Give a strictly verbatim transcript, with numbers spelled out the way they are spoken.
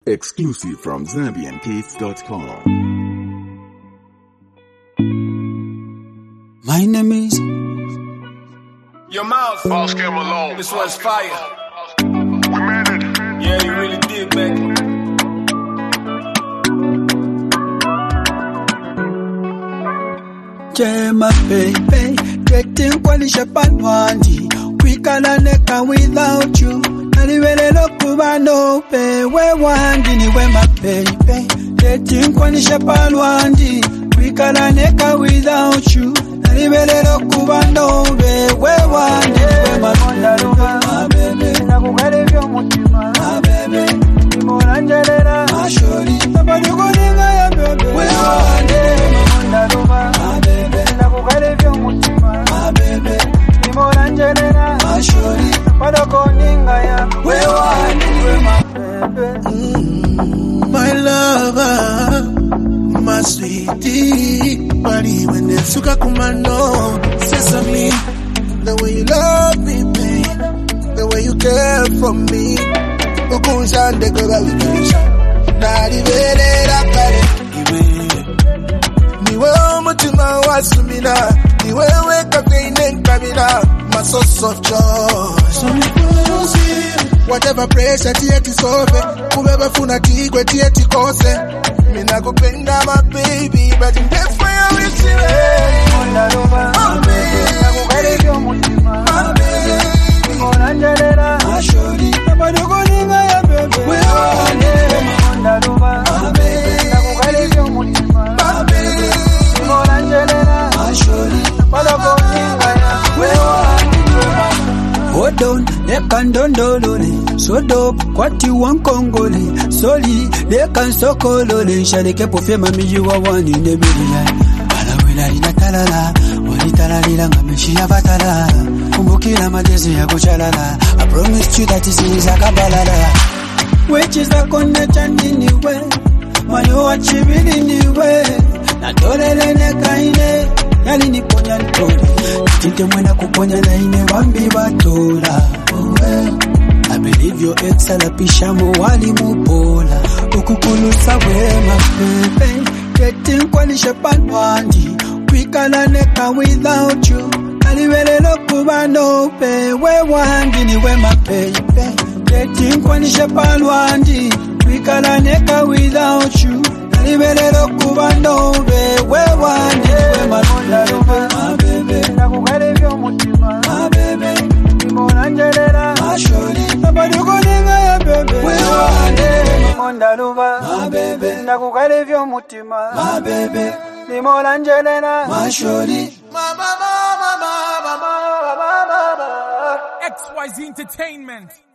Exclusive from Zambian Case dot com. My name is Your mouth, Oscar Malone. This one's fire. We made it. Yeah, you really did, baby. Jema baby, getting kwalisha panwandi. Kwikala neka without you. Naliwelelo kuba no pe. We wandi ni we my baby. Getting kwalisha panwandi. Kwikala neka without you. Naliwelelo kuba no pe. We wandi ni we my baby. Nakugale vyo mutima My baby. Nimuranjelera Ashori. Sabadi kuninga ya baby We wandi Nimundaruba my baby. Nakugale vyo mutima My baby. Nimuranjelera Ashori. Sabadi kuninga ya We wandi ni we my baby My lover, my sweetie, body when they suka kumano, sesame, the way you love me, babe, the way you care for me, ukushande kwa wikisha, nari vele rakare, iwe, niwe umutima wasumina, niwe weka feine kamina, my source of joy, so me whatever pressure tieti sobe, kubeba funa tigwe tieti kose. Mina kupenda my baby, but in death for you wish you Nimundaruba Nakugale vyo mutima my baby. Nimuranjelera Ashori. Sabadi kuninga ya baby We wandi Nimundaruba my baby. Nakugale vyo mutima My baby. Nimuranjelera Ashori. Sabadi kuninga ya We wandi ni we my Hold on, they can dondolole. So dope, kwati wankongole. Soli, they can sokolole. Shale kepo fe mami you are one in a million. Alawila ina talala, wali talalila ngameshi ya batala. Kumbukila madezi ya kuchalala. I promised you that this is a kabalala. Which is a connection anyway. Mayo achibili niwe. Na dolele nekaine. Yali niponya ntole. Tinte mwena kuponya na ine wambi batola. Oh, eh. I believe your ex alapisha mo wali mupola. Ukukulusa wema pepe. Getting kwalisha panwandi. Kwikala neka without you. Naliwelelo kuba no pe. We wandi ni wema pepe. Getting kwalisha panwandi. Kwikala neka without you. Naliwelelo kuba no pe. We wandi ni wema pepe. My baby. Nakugale vyo mutima My baby. Nimuranjelera Ashori. Sabadi kuninga ya baby We wandi Nimundaruba my baby. Nakugale vyo mutima My baby. Nimuranjelera Ashori. X Y Z Entertainment.